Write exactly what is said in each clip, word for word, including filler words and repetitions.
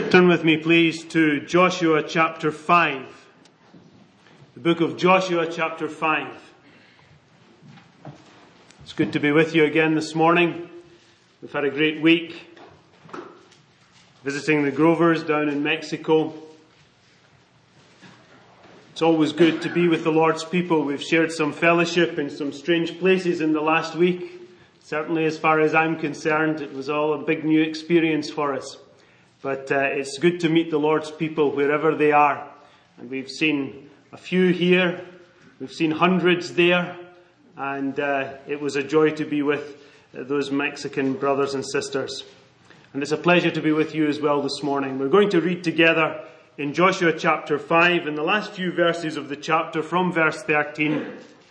Turn with me, please, to Joshua chapter five. The book of Joshua chapter five. It's good to be with you again this morning. We've had a great week visiting the Grovers down in Mexico. It's always good to be with the Lord's people. We've shared some fellowship in some strange places in the last week. Certainly, as far as I'm concerned, it was all a big new experience for us. But uh, it's good to meet the Lord's people wherever they are. And we've seen a few here. We've seen hundreds there. And uh, it was a joy to be with uh, those Mexican brothers and sisters. And it's a pleasure to be with you as well this morning. We're going to read together in Joshua chapter five, in the last few verses of the chapter from verse thirteen.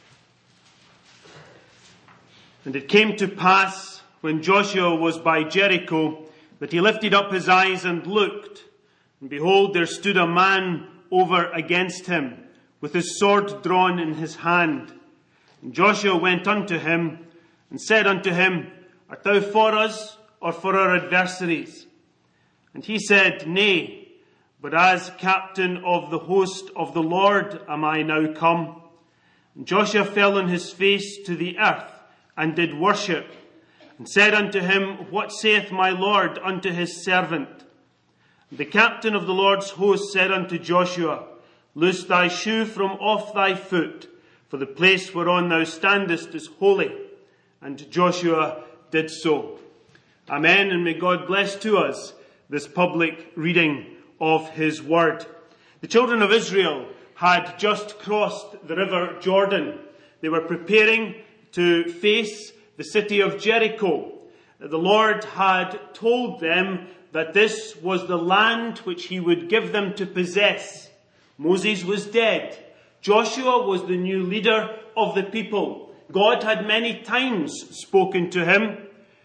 And it came to pass, when Joshua was by Jericho, that he lifted up his eyes and looked, and behold, there stood a man over against him, with his sword drawn in his hand. And Joshua went unto him, and said unto him, Art thou for us, or for our adversaries? And he said, Nay, but as captain of the host of the Lord am I now come. And Joshua fell on his face to the earth, and did worship, and said unto him, What saith my Lord unto his servant? And the captain of the Lord's host said unto Joshua, Loose thy shoe from off thy foot, for the place whereon thou standest is holy. And Joshua did so. Amen, and may God bless to us this public reading of his word. The children of Israel had just crossed the river Jordan. They were preparing to face the city of Jericho. The Lord had told them that this was the land which he would give them to possess. Moses was dead. Joshua was the new leader of the people. God had many times spoken to him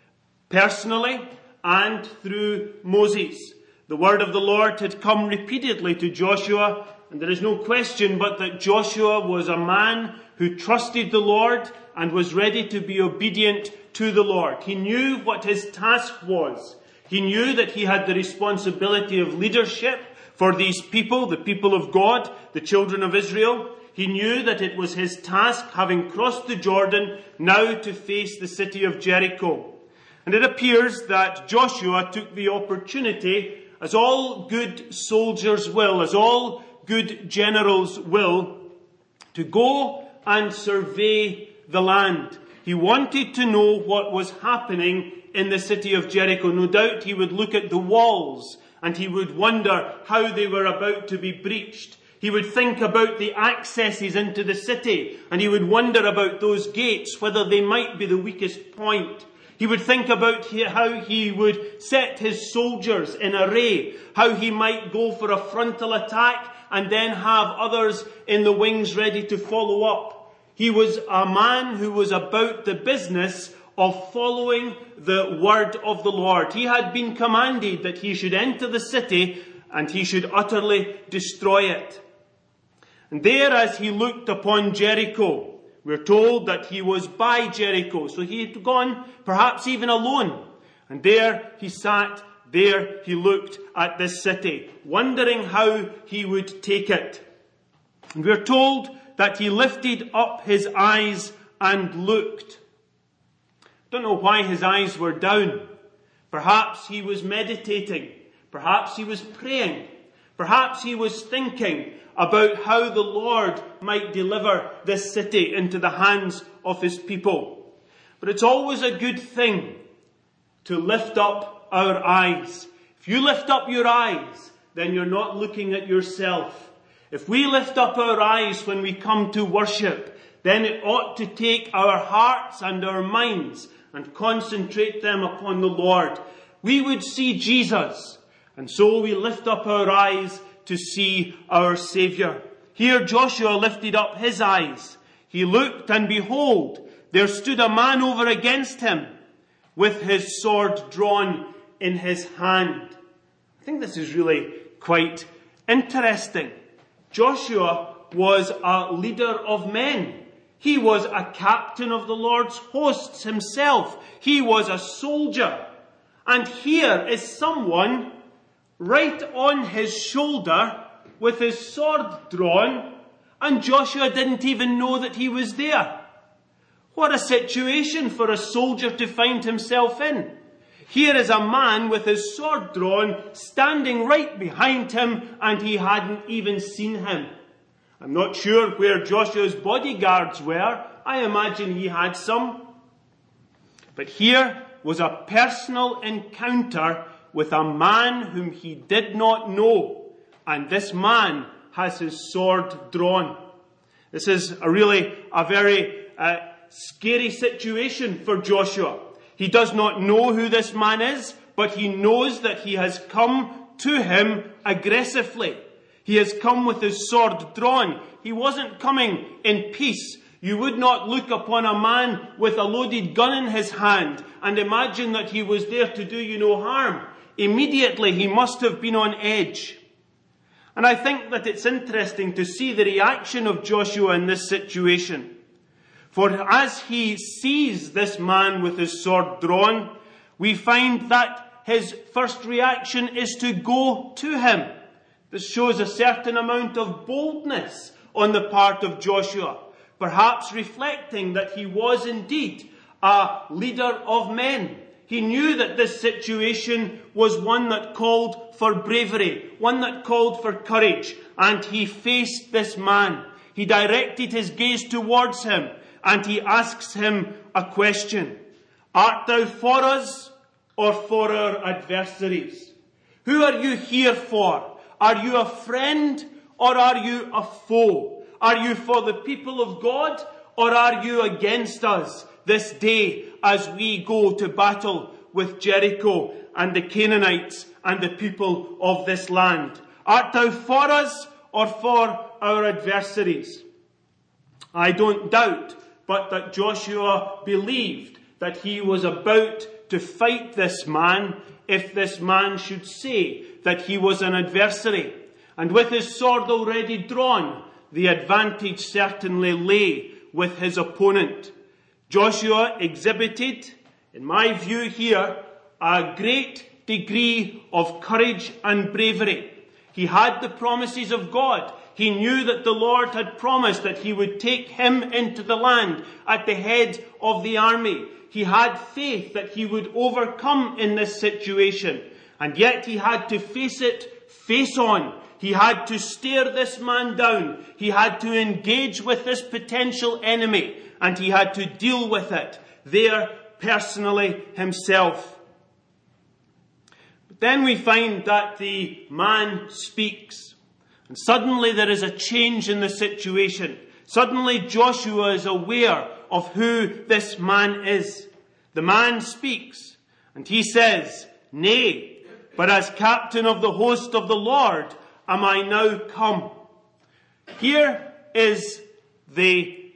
personally and through Moses. The word of the Lord had come repeatedly to Joshua, and there is no question but that Joshua was a man who trusted the Lord and was ready to be obedient to the Lord. He knew what his task was. He knew that he had the responsibility of leadership for these people, the people of God, the children of Israel. He knew that it was his task, having crossed the Jordan, now to face the city of Jericho. And it appears that Joshua took the opportunity, as all good soldiers will, as all good generals will, to go and survey the land. He wanted to know what was happening in the city of Jericho. No doubt he would look at the walls and he would wonder how they were about to be breached. He would think about the accesses into the city, and he would wonder about those gates, whether they might be the weakest point. He would think about how he would set his soldiers in array, how he might go for a frontal attack and then have others in the wings ready to follow up. He was a man who was about the business of following the word of the Lord. He had been commanded that he should enter the city and he should utterly destroy it. And there, as he looked upon Jericho, we're told that he was by Jericho. So he had gone perhaps even alone. And there he sat, there he looked at this city, wondering how he would take it. And we're told that he lifted up his eyes and looked. Don't know why his eyes were down. Perhaps he was meditating. Perhaps he was praying. Perhaps he was thinking about how the Lord might deliver this city into the hands of his people. But it's always a good thing to lift up our eyes. If you lift up your eyes, then you're not looking at yourself. If we lift up our eyes when we come to worship, then it ought to take our hearts and our minds and concentrate them upon the Lord. We would see Jesus, and so we lift up our eyes to see our Saviour. Here Joshua lifted up his eyes. He looked, and behold, there stood a man over against him, with his sword drawn in his hand. I think this is really quite interesting. Joshua was a leader of men. He was a captain of the Lord's hosts himself. He was a soldier. And here is someone right on his shoulder with his sword drawn, and Joshua didn't even know that he was there. What a situation for a soldier to find himself in. Here is a man with his sword drawn, standing right behind him, and he hadn't even seen him. I'm not sure where Joshua's bodyguards were. I imagine he had some. But here was a personal encounter with a man whom he did not know. And this man has his sword drawn. This is a really a very uh, scary situation for Joshua. He does not know who this man is, but he knows that he has come to him aggressively. He has come with his sword drawn. He wasn't coming in peace. You would not look upon a man with a loaded gun in his hand and imagine that he was there to do you no harm. Immediately he must have been on edge. And I think that it's interesting to see the reaction of Joshua in this situation. For as he sees this man with his sword drawn, we find that his first reaction is to go to him. This shows a certain amount of boldness on the part of Joshua, perhaps reflecting that he was indeed a leader of men. He knew that this situation was one that called for bravery, one that called for courage, and he faced this man. He directed his gaze towards him, and he asks him a question. Art thou for us or for our adversaries? Who are you here for? Are you a friend or are you a foe? Are you for the people of God or are you against us this day as we go to battle with Jericho and the Canaanites and the people of this land? Art thou for us or for our adversaries? I don't doubt but that Joshua believed that he was about to fight this man if this man should say that he was an adversary. And with his sword already drawn, the advantage certainly lay with his opponent. Joshua exhibited, in my view here, a great degree of courage and bravery. He had the promises of God. He knew that the Lord had promised that he would take him into the land at the head of the army. He had faith that he would overcome in this situation. And yet he had to face it face on. He had to stare this man down. He had to engage with this potential enemy. And he had to deal with it there personally himself. But then we find that the man speaks. And suddenly there is a change in the situation. Suddenly Joshua is aware of who this man is. The man speaks, and he says, Nay, but as captain of the host of the Lord am I now come. Here is the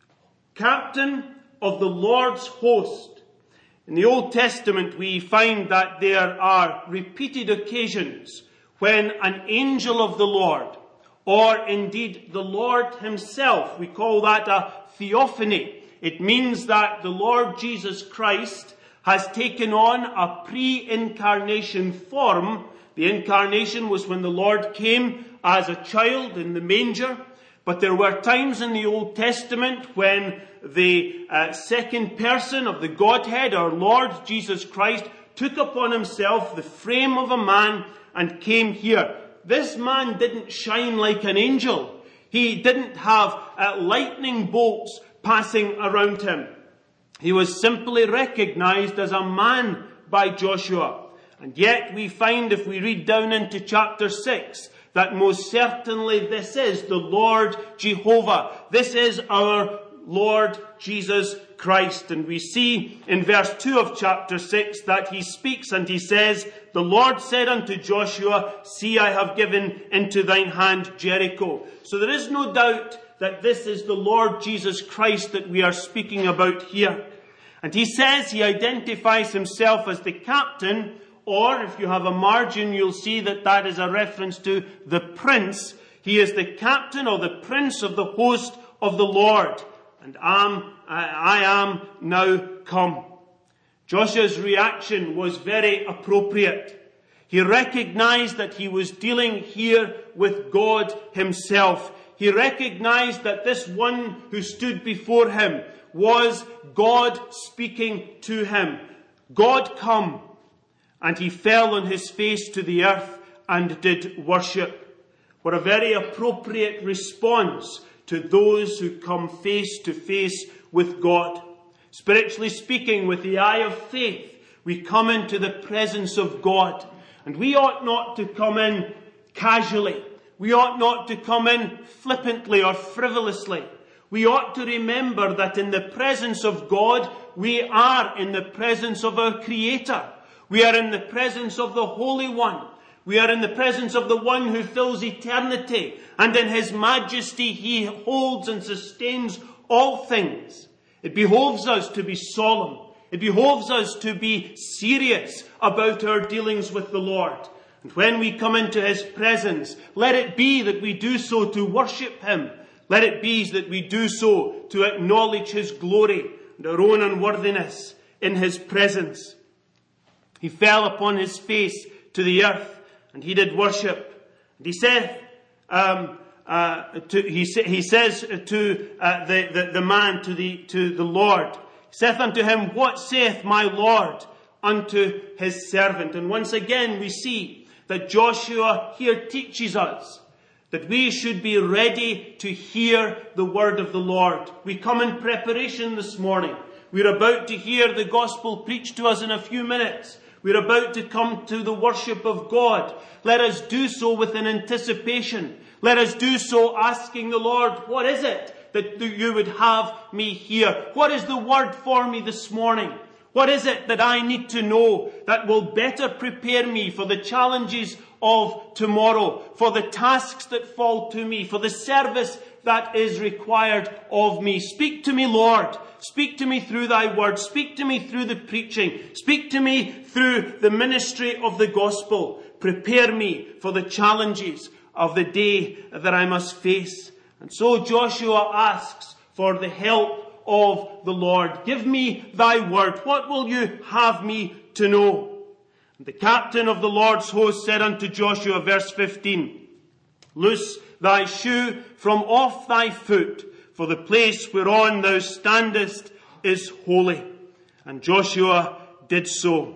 captain of the Lord's host. In the Old Testament we find that there are repeated occasions when an angel of the Lord, or indeed the Lord himself, we call that a theophany. It means that the Lord Jesus Christ has taken on a pre-incarnation form. The incarnation was when the Lord came as a child in the manger. But there were times in the Old Testament when the uh, second person of the Godhead, our Lord Jesus Christ, took upon himself the frame of a man and came here. This man didn't shine like an angel. He didn't have uh, lightning bolts passing around him. He was simply recognized as a man by Joshua. And yet we find, if we read down into chapter six, that most certainly this is the Lord Jehovah. This is our Lord Jesus Christ. And we see in verse two of chapter six that he speaks and he says, The Lord said unto Joshua, See, I have given into thine hand Jericho. So there is no doubt that this is the Lord Jesus Christ that we are speaking about here. And he says, he identifies himself as the captain, or if you have a margin, you'll see that that is a reference to the prince. He is the captain or the prince of the host of the Lord. And am, I am now come. Joshua's reaction was very appropriate. He recognized that he was dealing here with God himself. He recognized that this one who stood before him was God speaking to him. God come. And he fell on his face to the earth and did worship. What a very appropriate response to those who come face to face with God. Spiritually speaking, with the eye of faith, we come into the presence of God. And we ought not to come in casually. We ought not to come in flippantly or frivolously. We ought to remember that in the presence of God, we are in the presence of our Creator. We are in the presence of the Holy One. We are in the presence of the one who fills eternity. And in his majesty, he holds and sustains all things. It behoves us to be solemn. It behoves us to be serious about our dealings with the Lord. And when we come into his presence, let it be that we do so to worship him. Let it be that we do so to acknowledge his glory and our own unworthiness in his presence. He fell upon his face to the earth, and he did worship. And he saith, um, uh, to, he, he says to uh, the, the, the man, to the, to the Lord, he saith unto him, What saith my Lord unto his servant? And once again we see that Joshua here teaches us that we should be ready to hear the word of the Lord. We come in preparation this morning. We're about to hear the gospel preached to us in a few minutes. We're about to come to the worship of God. Let us do so with an anticipation. Let us do so asking the Lord, what is it that you would have me hear? What is the word for me this morning? What is it that I need to know that will better prepare me for the challenges of tomorrow, for the tasks that fall to me, for the service that is required of me? Speak to me, Lord. Speak to me through thy word. Speak to me through the preaching. Speak to me through the ministry of the gospel. Prepare me for the challenges of the day that I must face. And so Joshua asks for the help of the Lord. Give me thy word. What will you have me to know? And the captain of the Lord's host said unto Joshua, verse fifteen, Loose thy shoe from off thy foot, for the place whereon thou standest is holy. And Joshua did so.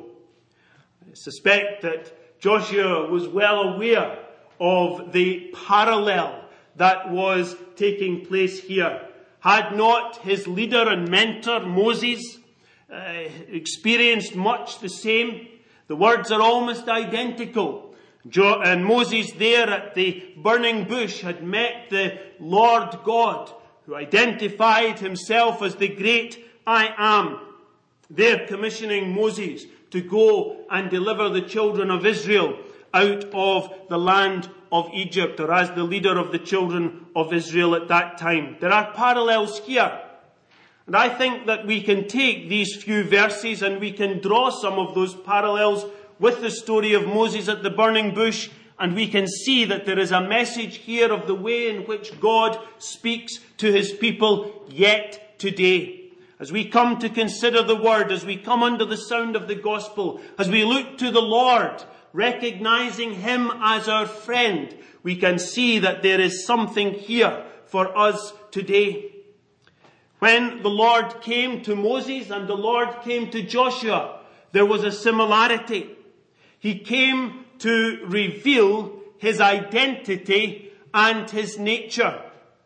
I suspect that Joshua was well aware of the parallel that was taking place here. Had not his leader and mentor, Moses, uh, experienced much the same? The words are almost identical. Jo- and Moses there at the burning bush had met the Lord God, who identified himself as the great I am, there commissioning Moses to go and deliver the children of Israel out of the land of Egypt, or as the leader of the children of Israel at that time. There are parallels here. And I think that we can take these few verses and we can draw some of those parallels with the story of Moses at the burning bush, and we can see that there is a message here of the way in which God speaks to his people yet today. As we come to consider the word, as we come under the sound of the gospel, as we look to the Lord, recognizing him as our friend, we can see that there is something here for us today. When the Lord came to Moses and the Lord came to Joshua, there was a similarity. He came to reveal his identity and his nature.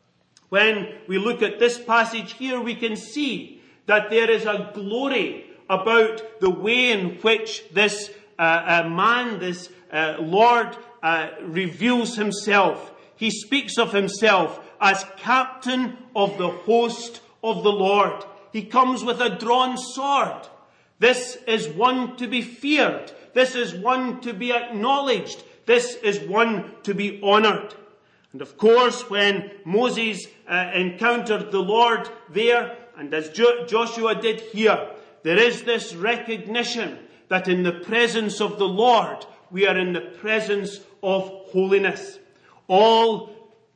When we look at this passage here, we can see that there is a glory about the way in which this uh, uh, man, this uh, Lord, uh, reveals himself. He speaks of himself as captain of the host of the Lord. He comes with a drawn sword. This is one to be feared. This is one to be acknowledged. This is one to be honored. And of course, when Moses uh, encountered the Lord there, and as jo- Joshua did here, there is this recognition that in the presence of the Lord, we are in the presence of holiness. All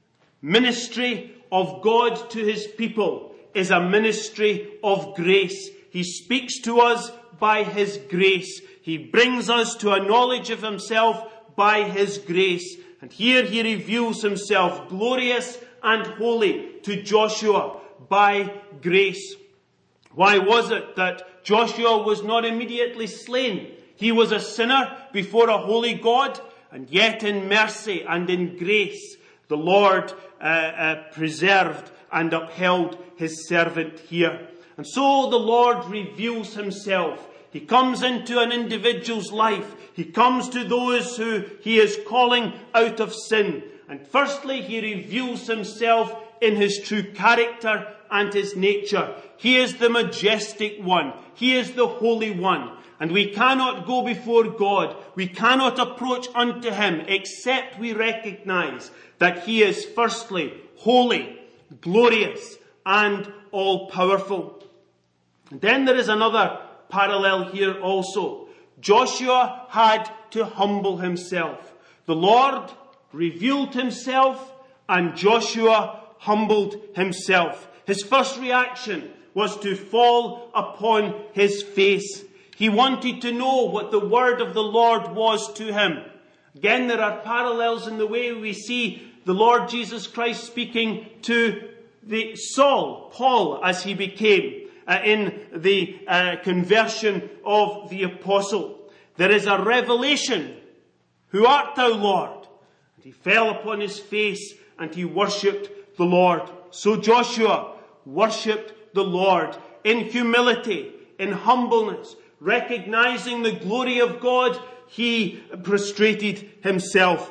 ministry of God to his people is a ministry of grace. He speaks to us by his grace. He brings us to a knowledge of himself by his grace. And here he reveals himself glorious and holy to Joshua by grace. Why was it that Joshua was not immediately slain? He was a sinner before a holy God, and yet in mercy and in grace, the Lord uh, uh, preserved and upheld his servant here. And so the Lord reveals himself. He comes into an individual's life. He comes to those who he is calling out of sin. And firstly, he reveals himself in his true character and his nature. He is the majestic one. He is the holy one. And we cannot go before God. We cannot approach unto him except we recognize that he is firstly holy, glorious, and all-powerful. And then there is another parallel here also. Joshua had to humble himself. The Lord revealed himself, and Joshua humbled himself. His first reaction was to fall upon his face. He wanted to know what the word of the Lord was to him. Again, there are parallels in the way we see the Lord Jesus Christ speaking to the Saul, Paul, as he became uh, in the uh, conversion of the apostle. There is a revelation. Who art thou, Lord? And he fell upon his face and he worshipped the Lord. So Joshua worshipped the Lord in humility, in humbleness, recognizing the glory of God. He prostrated himself,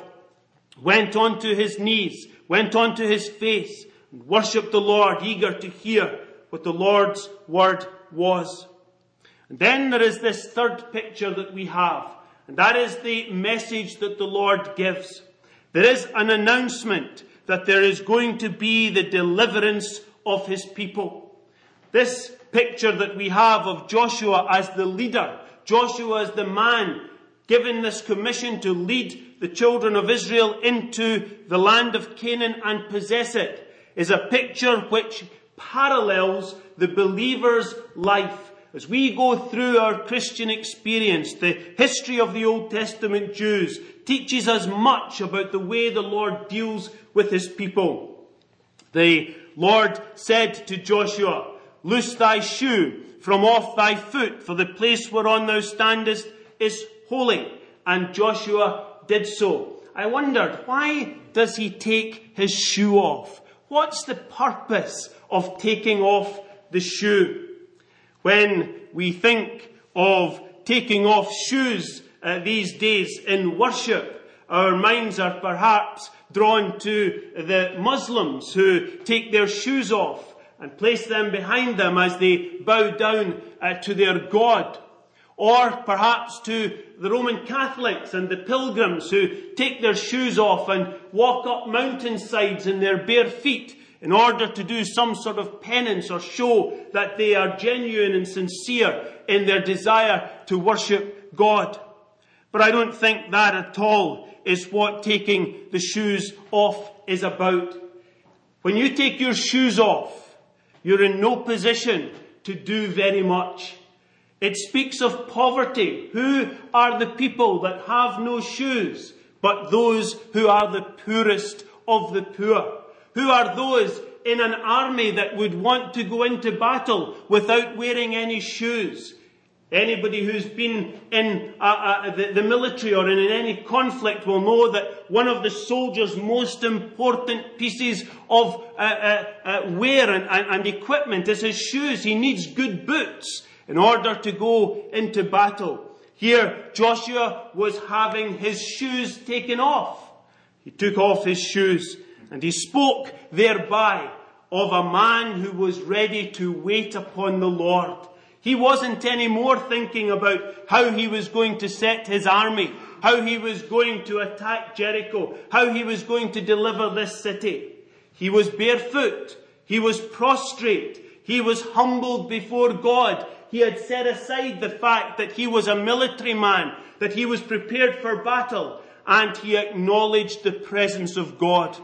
went onto his knees, went onto his face, and worshipped the Lord, eager to hear what the Lord's word was. And then there is this third picture that we have, and that is the message that the Lord gives. There is an announcement that there is going to be the deliverance of his people. This picture that we have of Joshua as the leader, Joshua as the man given this commission to lead the children of Israel into the land of Canaan and possess it, is a picture which parallels the believer's life. As we go through our Christian experience, the history of the Old Testament Jews teaches us much about the way the Lord deals with his people. The Lord said to Joshua, "Loose thy shoe from off thy foot, for the place whereon thou standest is holy." And Joshua did so. I wondered, why does he take his shoe off? What's the purpose of taking off the shoe? When we think of taking off shoes uh, these days in worship, our minds are perhaps drawn to the Muslims who take their shoes off and place them behind them as they bow down uh, to their God. Or perhaps to the Roman Catholics and the pilgrims who take their shoes off and walk up mountainsides in their bare feet in order to do some sort of penance or show that they are genuine and sincere in their desire to worship God. But I don't think that at all is what taking the shoes off is about. When you take your shoes off, you're in no position to do very much. It speaks of poverty. Who are the people that have no shoes but those who are the poorest of the poor? Who are those in an army that would want to go into battle without wearing any shoes? Anybody who's been in uh, uh, the, the military or in any conflict will know that one of the soldiers' most important pieces of uh, uh, uh, wear and, and, and equipment is his shoes. He needs good boots in order to go into battle. Here, Joshua was having his shoes taken off. He took off his shoes, and he spoke thereby of a man who was ready to wait upon the Lord. He wasn't anymore thinking about how he was going to set his army, how he was going to attack Jericho, how he was going to deliver this city. He was barefoot. He was prostrate. He was humbled before God. He had set aside the fact that he was a military man, that he was prepared for battle, and he acknowledged the presence of God.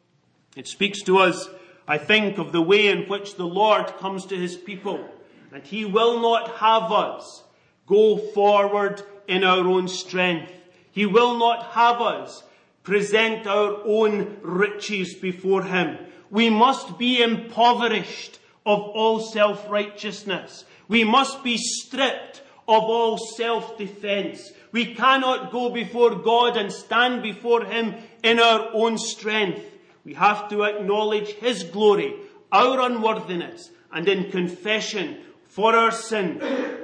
It speaks to us, I think, of the way in which the Lord comes to his people. And he will not have us go forward in our own strength. He will not have us present our own riches before him. We must be impoverished of all self-righteousness. We must be stripped of all self-defense. We cannot go before God and stand before him in our own strength. We have to acknowledge his glory, our unworthiness, and in confession for our sin,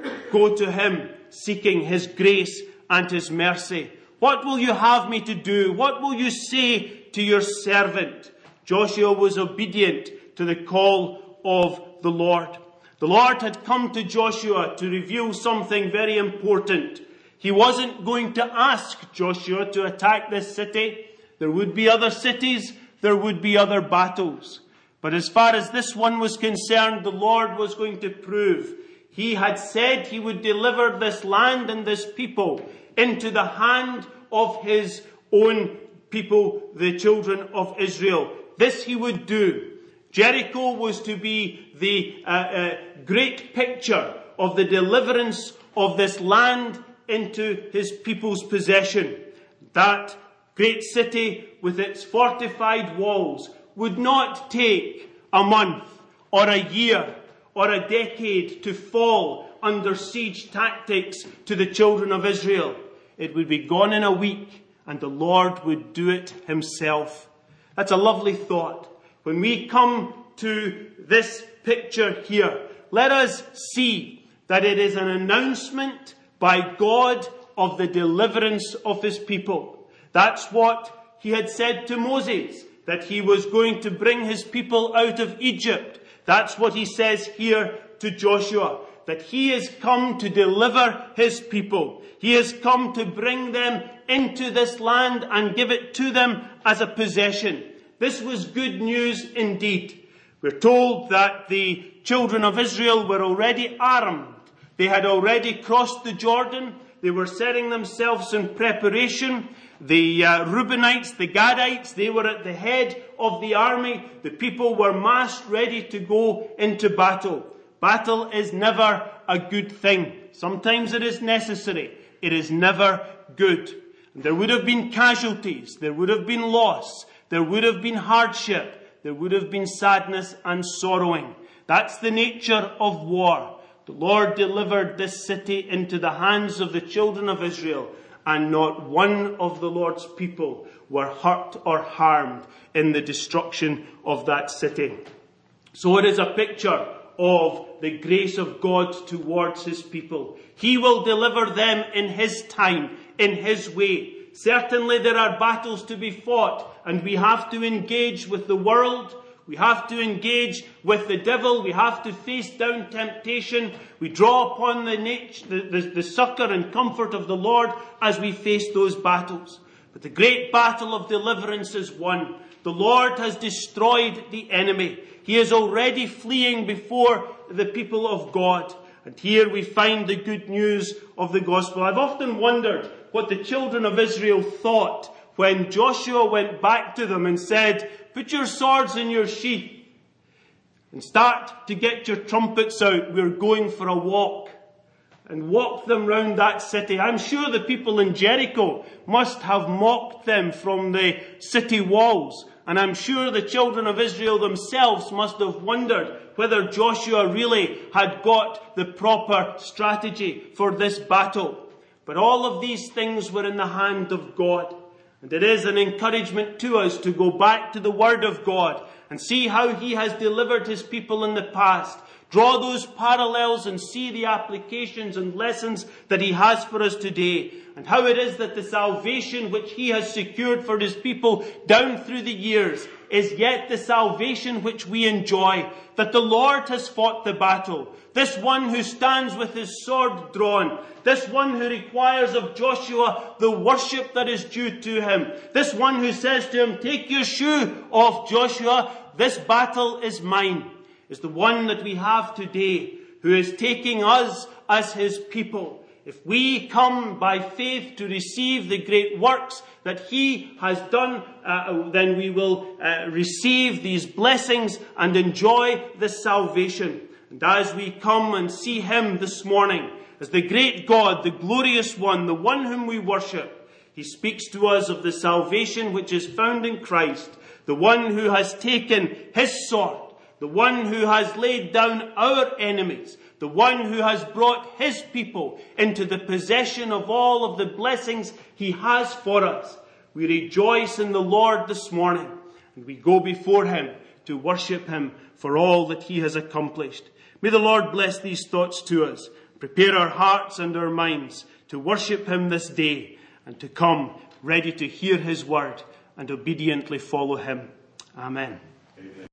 go to him seeking his grace and his mercy. What will you have me to do? What will you say to your servant? Joshua was obedient to the call of the Lord. The Lord had come to Joshua to reveal something very important. He wasn't going to ask Joshua to attack this city. There would be other cities. There would be other battles. But as far as this one was concerned, the Lord was going to prove. He had said he would deliver this land and this people into the hand of his own people, the children of Israel. This he would do. Jericho was to be the uh, uh, great picture of the deliverance of this land into his people's possession. That great city with its fortified walls would not take a month or a year or a decade to fall under siege tactics to the children of Israel. It would be gone in a week, and the Lord would do it himself. That's a lovely thought. When we come to this picture here, let us see that it is an announcement by God of the deliverance of his people. That's what he had said to Moses, that he was going to bring his people out of Egypt. That's what he says here to Joshua, that he has come to deliver his people. He has come to bring them into this land and give it to them as a possession. This was good news indeed. We're told that the children of Israel were already armed. They had already crossed the Jordan. They were setting themselves in preparation. The uh, Reubenites, the Gadites, they were at the head of the army. The people were massed, ready to go into battle. Battle is never a good thing. Sometimes it is necessary. It is never good. And there would have been casualties. There would have been loss. There would have been hardship. There would have been sadness and sorrowing. That's the nature of war. The Lord delivered this city into the hands of the children of Israel, and not one of the Lord's people were hurt or harmed in the destruction of that city. So it is a picture of the grace of God towards his people. He will deliver them in his time, in his way. Certainly there are battles to be fought, and we have to engage with the world. We have to engage with the devil. We have to face down temptation. We draw upon the, nature, the, the, the succor and comfort of the Lord as we face those battles. But the great battle of deliverance is won. The Lord has destroyed the enemy. He is already fleeing before the people of God. And here we find the good news of the gospel. I've often wondered what the children of Israel thought when Joshua went back to them and said, "Put your swords in your sheath and start to get your trumpets out. We're going for a walk." And walk them round that city. I'm sure the people in Jericho must have mocked them from the city walls. And I'm sure the children of Israel themselves must have wondered whether Joshua really had got the proper strategy for this battle. But all of these things were in the hand of God. And it is an encouragement to us to go back to the Word of God and see how he has delivered his people in the past. Draw those parallels and see the applications and lessons that he has for us today, and how it is that the salvation which he has secured for his people down through the years is yet the salvation which we enjoy. That the Lord has fought the battle. This one who stands with his sword drawn. This one who requires of Joshua the worship that is due to him. This one who says to him, "Take your shoe off, Joshua. This battle is mine," is the one that we have today, who is taking us as his people. If we come by faith to receive the great works that he has done, uh, then we will uh, receive these blessings and enjoy this salvation. And as we come and see him this morning, as the great God, the glorious one, the one whom we worship. He speaks to us of the salvation which is found in Christ, the one who has taken his sword, the one who has laid down our enemies, the one who has brought his people into the possession of all of the blessings he has for us. We rejoice in the Lord this morning, and we go before him to worship him for all that he has accomplished. May the Lord bless these thoughts to us, prepare our hearts and our minds to worship him this day, and to come ready to hear his word and obediently follow him. Amen. Amen.